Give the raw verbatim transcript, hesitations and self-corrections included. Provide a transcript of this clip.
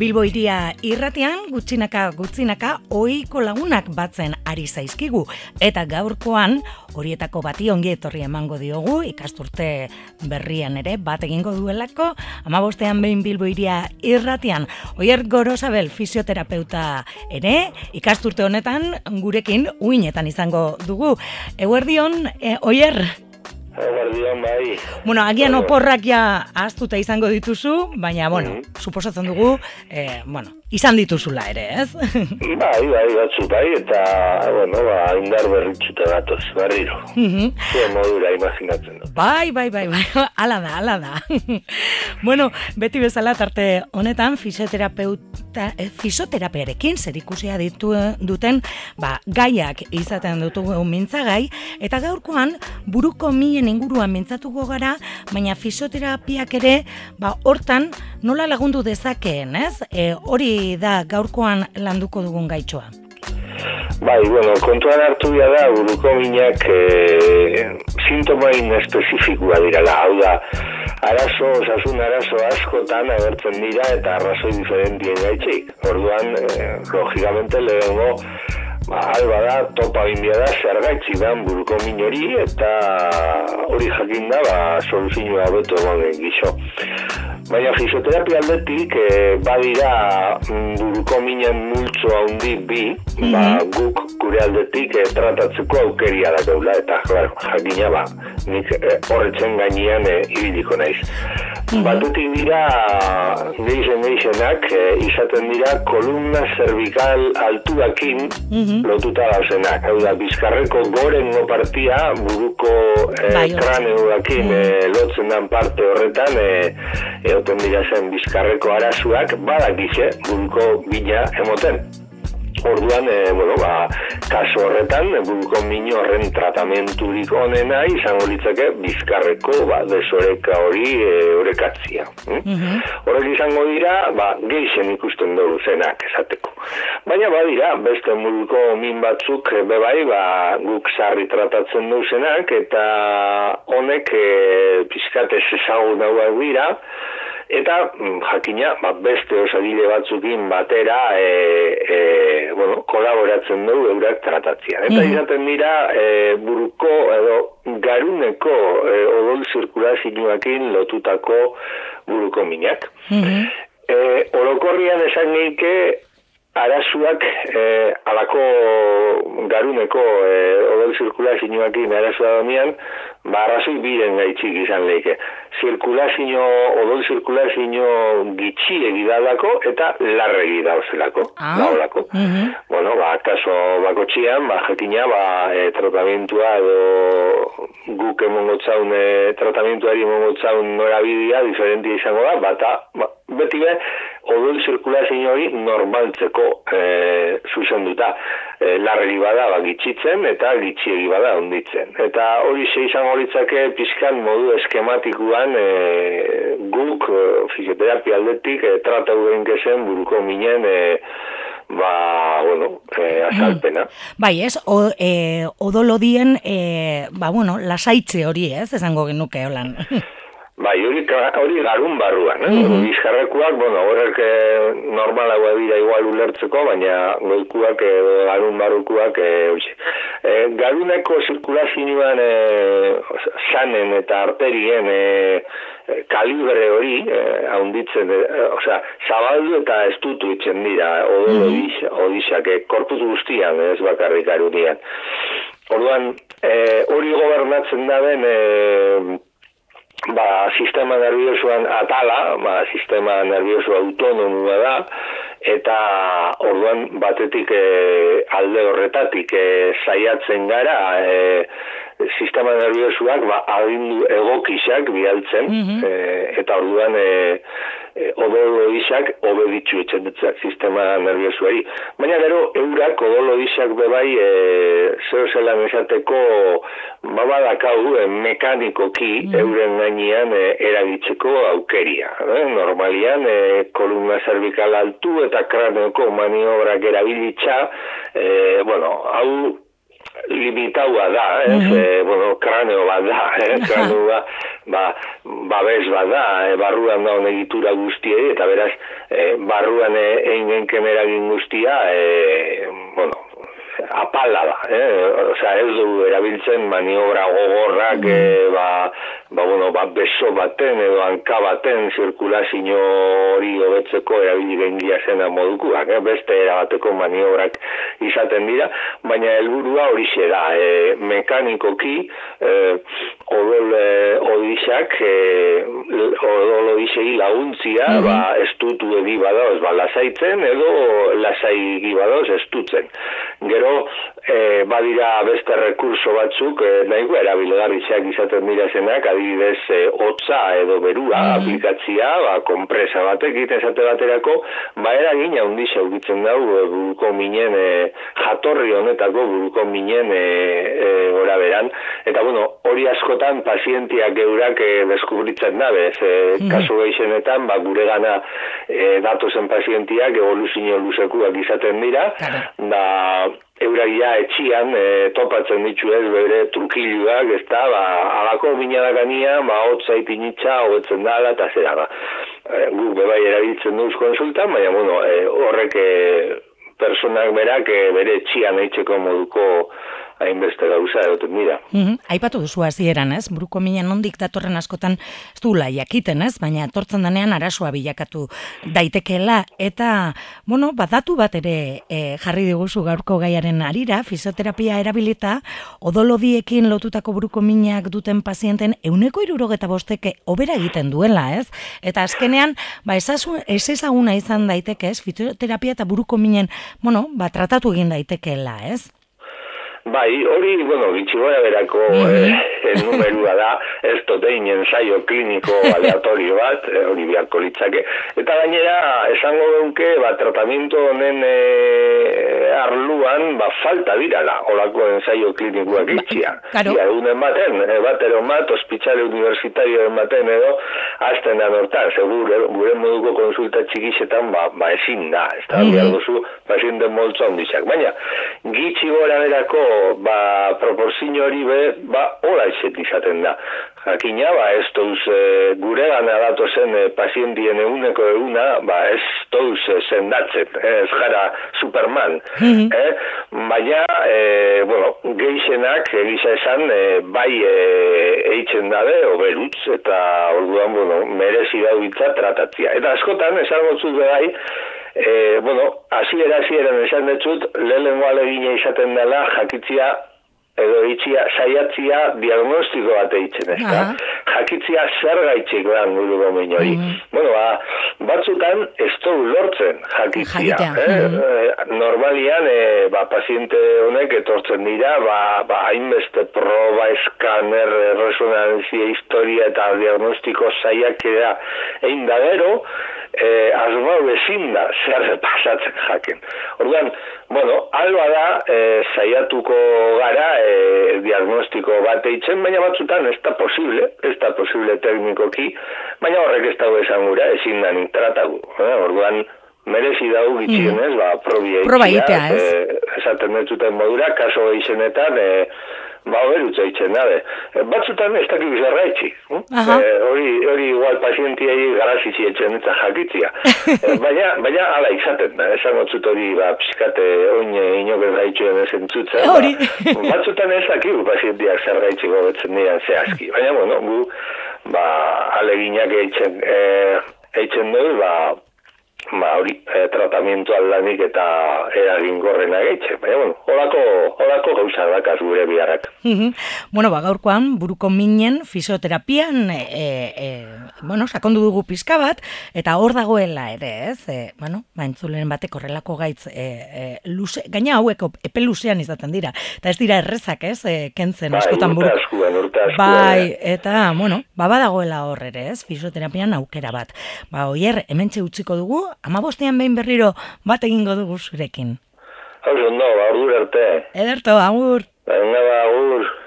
Bilbo Hiria irratian gutxinaka gutxinaka ohiko lagunak batzen ari zaizkigu eta gaurkoan horietako bati ongi etorri emango diogu ikasturte berrian ere bat egingo duelako hamabostean behin Bilbo Hiria irratian. Oier Gorosabel fisioterapeuta ere ikasturte honetan gurekin uinetan izango dugu. Eguerdion, e, Oier? Eguerdion, bai. Bueno, agian oporrak ja ahaztuta izango dituzu, baina, bueno, mm-hmm. suposatzen dugu, eh, bueno, izan dituzula ere, ez? Bai, bai, batzu bai, eta, bueno, ba, indar berritxuta datoz, berriro. Mm-hmm. Zuen modura imaginatzen dut. Bai, bai, bai, bai, ala da, ala da. Bueno, beti bezala tarte honetan, fisioterapeuta, eh, fisioterapiarekin zerikusia ditu duten, ba, gaiak izaten dutugu mintzagai, eta gaurkoan buruko minen inguruan mintzatuko gara, baina fisioterapiak ere, ba, hortan nola lagundu dezakeen, ez? E, hori da gaurkoan landuko dugun gaitxoa. Bai, bueno, kontuan hartu da buruko minak e, sintomain espezifikoa dirala, hau da, arazo, osasun arazo askotan agertzen dira eta arrazoi diferentien gaitxik. Orduan, e, logikamente lehengo, ba, alba da, topa binbia da, zer gaitxik dan buruko min hori eta hori jakin da, ba, soluzioa beto egonen gixo. Baina fisioterapia aldetik, e, badira buruko minen multzo handi bi, mm-hmm. ba, guk gure aldetik e, tratatzeko aukeria da gaula, eta claro, jakina ba, nik e, horretzen gainean e, ibiliko naiz. Mm-hmm. Batetik dira, geixen geixenak, e, izaten dira kolumna cervical altuakin mm-hmm. lotuta dauzenak. Hau da, bizkarreko gorengo partia buruko e, kraneoakin mm-hmm. e, lotzen dan parte horretan, e, egoten dira zen bizkarreko arazuak badakize buruko bina emoten. Orduan, e, bueno, ba, kaso horretan, buruko mino horren tratamenturik onena izango litzake bizkarreko ba, desoreka hori e, orekatzia. Hm? Mm-hmm. Horrek izango dira, ba, geixen ikusten dugu zenak esateko. Baina badira, beste buruko min batzuk bebai, ba, guk sarri tratatzen duzenak, eta honek e, pizkatez ezagun hauak dira, eta jakina, ba, beste osagile batzukin batera e, e, bueno, kolaboratzen dugu eurak tratatzea. Eta mm-hmm. izaten dira e, buruko edo garuneko e, odol zirkulazioakin lotutako buruko minak. Mm-hmm. E, orokorrian esan geike arazuak e, alako garuneko e, odol zirkulazioakin arazua donean, ba, arrazoi biren gaitxik izan leike. Zirkulazio, odol zirkulazio gitxiegi dadako eta larregi dauzelako. Ah. Daolako. Mm-hmm. Bueno, ba, kaso bako txian, ba, jakina, ba, e, tratamentua edo guk emongotzaun, e, tratamentuari emongotzaun norabidea diferentia izango da, bata, ba, beti be, odol zirkulazio hori normaltzeko e, zuzenduta. E, larregi bada ba, gitxitzen eta gitxiegi bada onditzen. Eta hori ze izango litzake pizkan modu eskematikuan e, guk e, fisioterapia aldetik e, tratatu genkezen buruko minen e, ba, bueno, e, azalpena. Mm. Bai, ez, o, e, odolodien, e, ba, bueno, lasaitze hori, ez, esango genuke holan. Bai, hori, hori garun barruan, eh? Mm-hmm. Bizkarrekuak, bueno, horrek normalagoa dira igual ulertzeko, baina goikuak edo garun barrukuak, e, e, garuneko zirkulazioan e, sanen eta arterien e, kalibre hori, e, haunditzen, e, osea, zabaldu eta estutu itzen dira, odol mm-hmm. odixak, e, korpuz guztian, ez bakarrik garunian. Orduan, e, hori gobernatzen da den, e, ba, sistema nerviosoan atala, ba, sistema nervioso autonomua da, eta orduan batetik e, alde horretatik e, saiatzen gara, e, sistema nerviosoak ba, agindu egokixak bialtzen, mm-hmm. e, eta orduan e, e, odolo isak obeditzu etxendetzak sistema nerviosuari. Baina gero, eurak odolo isak bebai e, zeo zelan esateko babadakau e, mekanikoki mm-hmm. euren gainean e, eragitzeko aukeria. E, normalian, e, kolumna cervical altu eta kraneoko maniobrak erabilitza, e, bueno, hau limitaua da, ez, mm -hmm. e, bueno, kraneo bat da, eh? Kraneoa, ba, babes bat da, e, barruan da egitura guztiei, eta beraz, e, barruan egin eragin guztia, e, bueno, apala da, eh? Osea, ez du erabiltzen maniobra gogorrak, mm. e, ba, ba, bueno, ba, beso baten edo hanka baten zirkulazio hori hobetzeko erabili gengia zena modukuak, eh? Beste erabateko maniobrak izaten dira, baina helburua horixe da, e, mekanikoki e, odol e, odixak, e, odol odixei laguntzia, mm -hmm. ba, estutu egi badoz, ba, lasaitzen edo lasai egi badoz estutzen. Gero, e, badira beste rekurso batzuk, e, nahiko erabilgarriak izaten dira zenak, adibidez, e, hotza edo berua mm. aplikatzia, ba, kompresa batek, esate baterako, ba, eragin handiz auditzen dau, e, buruko minen, e, jatorri honetako buruko minen e, e, gora beran. Eta, bueno, hori askotan pazientiak eurak e, deskubritzen dabez, e, mm. kasu gehienetan, ba, gure gana e, datozen pazientiak evoluzio luzekuak izaten dira, da, euragia etxian e, topatzen ditu ez bere trukiluak, ez da, ba, alako minadakania, ba, hotza itinitza, hobetzen dala, eta zera, ba. E, guk bebai erabiltzen duz konsultan, baina, bueno, e, horrek e, personak berak e, bere etxian eitzeko moduko hainbeste gauza egoten dira. Mm-hmm. Aipatu duzu hasieran, ez? Buruko mina nondik datorren askotan ez duela jakiten, ez? Baina etortzen denean arazoa bilakatu daitekeela eta, bueno, badatu bat ere e, jarri diguzu gaurko gaiaren arira, fisioterapia erabilita, odolodiekin lotutako buruko minak duten pazienten ehuneko hirurogeta bosteke hobera egiten duela, ez? Eta azkenean, ba, ez ezaguna izan daiteke, ez? Fisioterapia eta buruko minen, bueno, ba, tratatu egin daitekeela, ez? Bai, hori, bueno, bitxigora berako mm-hmm. eh, numerua da, ez totein ensaio kliniko aleatorio bat, eh, hori biharko litzake, eta gainera, esango dunke, ba, tratamiento honen eh, arluan, ba, falta dirala, holako ensaio klinikoak itxia. Claro. Ia, egunen baten, eh, batero bat, ospitale universitarioen baten edo, azten da nortan, segur, gure moduko konsulta txikisetan, ba, ba ezin da, ez da, mm-hmm. behar duzu, pazienten moltza ondizak. Baina, gitxigora berako ba, proporzio hori be, ba, hola izet izaten da. Jakina, ba, ez touz e, gure gana datozen e, pazientien eguneko eguna, ba, ez touz e, sendatzen, ez jara Superman. Mm-hmm. eh? Baina, e, bueno, geixenak, egisa esan, e, bai e, eitzen dabe, oberutz, eta orduan, bueno, merezi dauditza tratatzia. Eta askotan, esan gotzut bai, E, bueno, hasiera hasieran esan dut, lehenengo alegina izaten dela jakitzia edo itxia saiatzia diagnostiko bat eitzen, ez da? Jakitzia zer gaitxik lan buruko min hori. Mm. Bueno, ba, batzutan ez dugu lortzen jakitzia. Eh? Mm. Normalian, e, ba, paziente honek etortzen dira, ba, ba, hainbeste proba, eskaner, resonantzia, historia eta diagnostiko saiakera egin da gero, Eh, azbau ezin da zer pasatzen jaken. Orduan, bueno, alba da eh, saiatuko gara eh, diagnostiko bat eitzen, baina batzutan ez da posible, ez da posible teknikoki, baina horrek ez dago esan gura, ezin da nintratagu. Eh? Orduan, merezi dago gitxienez, mm. ba, probi eitzia, eh, esaten dututen modura, kaso eizenetan, eh, ba, berutza eitzen dabe. Batzutan ez dakik zerraitzi. Hori eh, hori igual pazientiei garazizi eitzen eta jakitzia. eh, baina, baina ala izaten da. Esan gotzut hori, ba, psikate oin inoken gaitzuen ezen zutzen. Ba, batzutan ez dakik pazientiak zerraitzi gobetzen dian zehazki. Baina, bueno, gu, ba, aleginak eitzen, eh, eitzen dut, ba, ba, hori, eh, tratamiento aldanik eta eragin gorrena geitxe. Baina, bueno, holako, holako gauza dakaz gure biharrak. Bueno, ba, gaurkoan, buruko minen fisioterapian, e, e, bueno, sakondu dugu pizka bat, eta hor dagoela ere, ez? E, bueno, ba, entzulen batek horrelako gaitz, e, e, luze, gaina hauek epe luzean izaten dira, eta ez dira errezak, ez? E, kentzen, bai, askotan buruko. Urte askuen, urte askuen. Bai, eta, bueno, ba, badagoela hor ere, ez? Fisioterapian aukera bat. Ba, oier, hementxe utziko dugu, amabostean behin berriro bat egingo dugu zurekin. Hau zondo, ba, ordur arte. Ederto, agur. Venga, ba, agur.